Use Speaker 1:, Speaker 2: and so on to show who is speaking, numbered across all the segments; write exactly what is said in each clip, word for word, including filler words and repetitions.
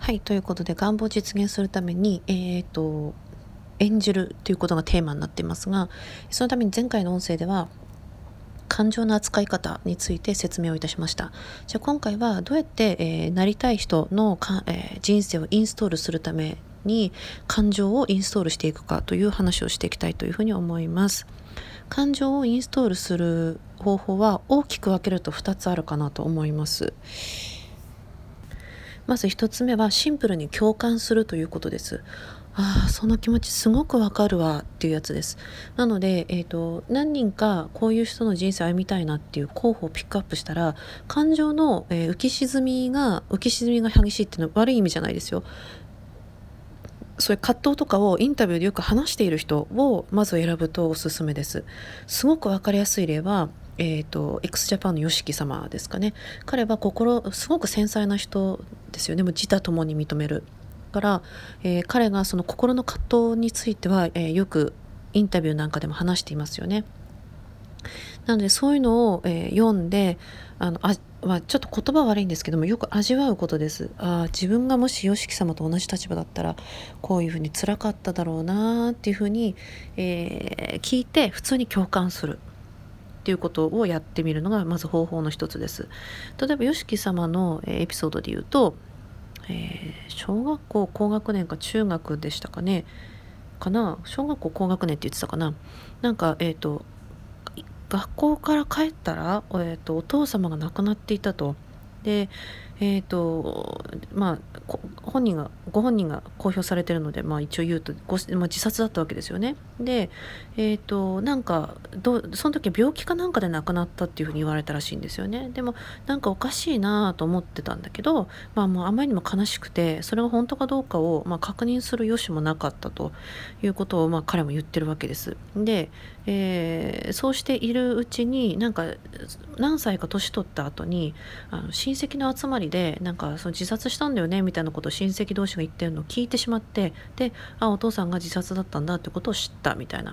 Speaker 1: はい、ということで願望を実現するために、えー、と演じるということがテーマになっていますが、そのために前回の音声では感情の扱い方について説明をいたしました。じゃあ今回はどうやって、えーなりたい人のか、えー人生をインストールするために感情をインストールしていくかという話をしていきたいというふうに思います。感情をインストールする方法は大きく分けるとふたつあるかなと思います。まずひとつめはシンプルに共感するということです。ああ、その気持ちすごくわかるわっていうやつです。なので、えーと、何人かこういう人の人生を歩みたいなっていう候補をピックアップしたら、感情の、えー浮き沈みが浮き沈みが激しいっていうのは悪い意味じゃないですよ。そういう葛藤とかをインタビューでよく話している人をまず選ぶとおすすめです。すごくわかりやすい例は、えーと、x ジャパンの ヨシキ 様ですかね。彼は心すごく繊細な人ですよね。もう自他ともに認めるから、えー彼がその心の葛藤については、えーよくインタビューなんかでも話していますよね。なのでそういうのを、えー読んであのあ、まあ、ちょっと言葉悪いんですけどもよく味わうことです。あ自分がもし ヨシキ 様と同じ立場だったらこういうふうに辛かっただろうなっていうふうに、えー聞いて普通に共感するっていうことをやってみるのがまず方法の一つです。例えば ヨシキ 様のエピソードで言うと、えー小学校高学年か中学でしたかねかな小学校高学年って言ってたかな。なんかえっ、と学校から帰ったら、えー、とお父様が亡くなっていたと。でえーとまあ、こ本人がご本人が公表されているので、まあ、一応言うとご、まあ、自殺だったわけですよね。で、えーとなんかどうその時病気かなんかで亡くなったっていうふうに言われたらしいんですよね。でもなんかおかしいなと思ってたんだけど、まあ、もうあまりにも悲しくてそれが本当かどうかを、まあ、確認する由もなかったということを、まあ、彼も言ってるわけです。でえーそうしているうちになんか何歳か年取った後にあの親戚の集まりでなんかその自殺したんだよねみたいなことを親戚同士が言ってるのを聞いてしまって、であお父さんが自殺だったんだってことを知ったみたいな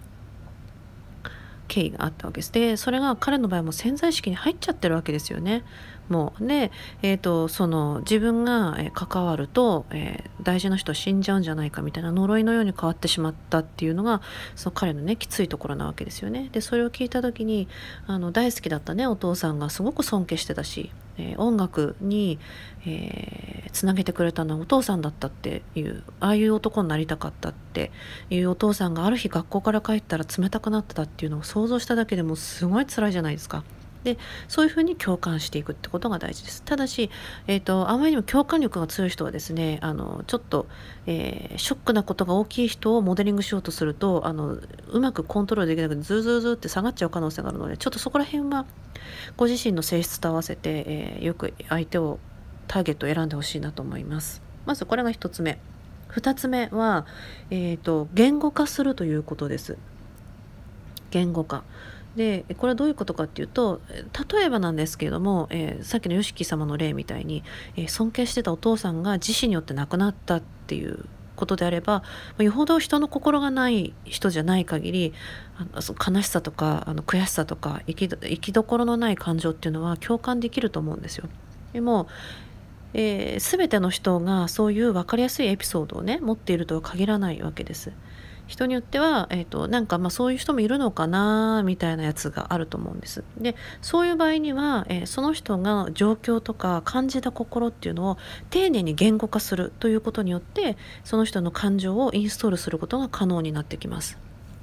Speaker 1: 経緯があったわけです。でそれが彼の場合も潜在意識に入っちゃってるわけですよね。もうで、えー、とその自分がえー関わると、えー大事な人は死んじゃうんじゃないかみたいな呪いのように変わってしまったっていうのがその彼のねきついところなわけですよね。でそれを聞いた時にあの大好きだったねお父さんがすごく尊敬してたし、えー音楽に、えーつなげてくれたのはお父さんだったっていうああいう男になりたかったっていうお父さんがある日学校から帰ったら冷たくなってたっていうのを想像しただけでもすごい辛いじゃないですか。でそういうふうに共感していくってことが大事です。ただし、えー、とあまりにも共感力が強い人はですねあのちょっと、えーショックなことが大きい人をモデリングしようとするとあのうまくコントロールできなくてズーズーズーって下がっちゃう可能性があるので、ちょっとそこら辺はご自身の性質と合わせて、えーよく相手をターゲットを選んでほしいなと思います。まずこれがひとつめ。ふたつめは、えー、と言語化するということです。言語化でこれはどういうことかっていうと、例えばなんですけれども、えーさっきの ヨシキ 様の例みたいに、えー尊敬してたお父さんが自死によって亡くなったっていうことであれば、まあよほど人の心がない人じゃない限りあのそ悲しさとかあの悔しさとか生きど生きどころのない感情っていうのは共感できると思うんですよ。でもえー、全ての人がそういう分かりやすいエピソードをね持っているとは限らないわけです。人によっては、えー、となんかまあそういう人もいるのかなみたいなやつがあると思うんです。でそういう場合には、えーその人が状況とか感じた心っていうのを丁寧に言語化するということによってその人の感情をインストールすることが可能になってきます。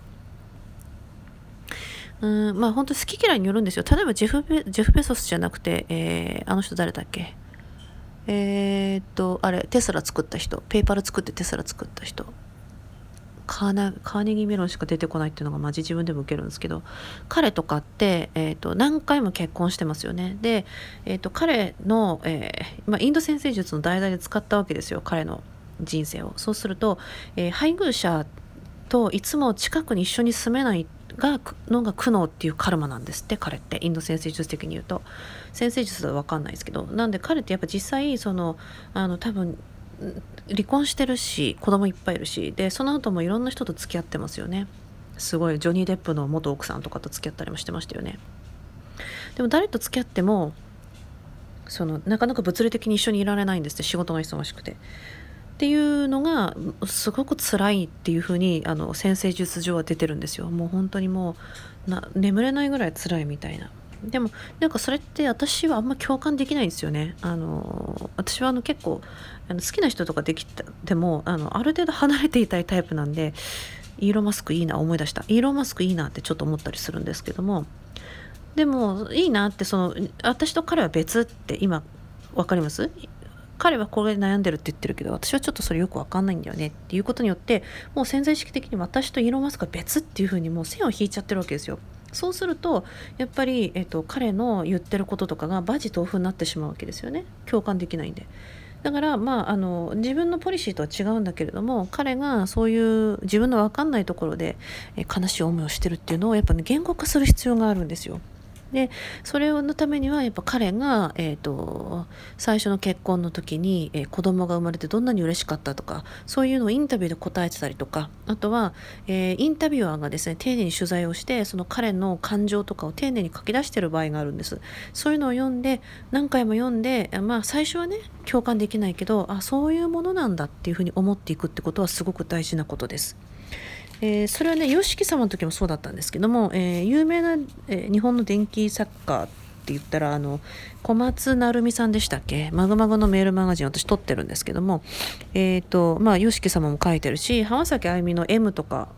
Speaker 1: うんまあ本当好き嫌いによるんですよ。例えばジェフベ、ジェフベソスじゃなくて、えーあの人誰だっけえーっとあれテスラ作った人、ペーパル作ってテスラ作った人、カーナカーネギーメロンしか出てこないっていうのがマジ自分でも受けるんですけど、彼とかって、えー、と何回も結婚してますよね。で、えー、と彼の、えーまあ、インド占星術の題材で使ったわけですよ彼の人生を。そうすると、えー配偶者といつも近くに一緒に住めないがのが苦悩っていうカルマなんですって。彼ってインド占星術的に言うと占星術では分かんないですけど、なんで彼ってやっぱ実際そのあの多分離婚してるし子供いっぱいいるしでその後もいろんな人と付き合ってますよね。すごいジョニー・デップの元奥さんとかと付き合ったりもしてましたよね。でも誰と付き合ってもそのなかなか物理的に一緒にいられないんですって、仕事が忙しくて。っていうのがすごく辛いっていう風にあの先生術上は出てるんですよ。もう本当にもうな眠れないぐらい辛いみたいな。でもなんかそれって私はあんま共感できないんですよね。あの私はあの結構あの好きな人とかできたでもあのある程度離れていたいタイプなんで、イーロン・マスクいいな、思い出した。イーロン・マスクいいなってちょっと思ったりするんですけども、でもいいなって、その私と彼は別って今わかります？彼はこれで悩んでるって言ってるけど、私はちょっとそれよくわかんないんだよねっていうことによって、もう潜在意識的に私とイーロン・マスクは別っていう風にもう線を引いちゃってるわけですよ。そうするとやっぱり、えっと、彼の言ってることとかがバジ豆腐になってしまうわけですよね。共感できないんで。だから、まあ、あの自分のポリシーとは違うんだけれども、彼がそういう自分の分かんないところでえ悲しい思いをしてるっていうのをやっぱね、言語化する必要があるんですよ。でそれのためにはやっぱ彼が、えー、と最初の結婚の時に、えー子供が生まれてどんなに嬉しかったとか、そういうのをインタビューで答えてたりとか、あとは、えーインタビュアーがですね丁寧に取材をして、その彼の感情とかを丁寧に書き出している場合があるんです。そういうのを読んで、何回も読んで、まあ最初はね共感できないけど、あ、そういうものなんだっていうふうに思っていくってことはすごく大事なことです。えーそれはね、 ヨシキ 様の時もそうだったんですけども、えー有名な、えー日本の電気作家って言ったら、あの小松成美さんでしたっけ。マグマグのメールマガジン私撮ってるんですけども、えっ、とまあ ヨシキ 様も書いてるし、浜崎あゆみの M とか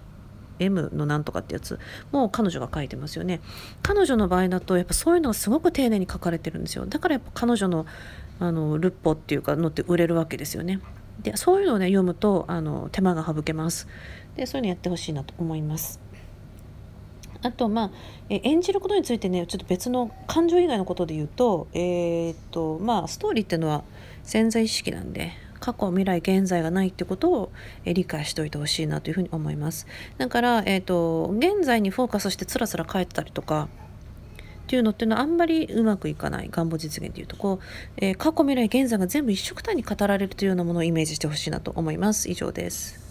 Speaker 1: M のなんとかってやつも彼女が書いてますよね。彼女の場合だとやっぱそういうのがすごく丁寧に書かれてるんですよ。だからやっぱ彼女のあのルッポっていうかのって売れるわけですよね。でそういうのをね読むとあの手間が省けます。でそういうのやってほしいなと思います。あと、まあ、え演じることについてね、ちょっと別の感情以外のことで言うと、えーっとまあストーリーっていうのは潜在意識なんで、過去未来現在がないってことをえ理解しておいてほしいなというふうに思います。だから、えーっと現在にフォーカスしてつらつら帰ったりとかっていうのっていうのはあんまりうまくいかない。願望実現というとこう、えー過去未来現在が全部一緒くたに語られるというようなものをイメージしてほしいなと思います。以上です。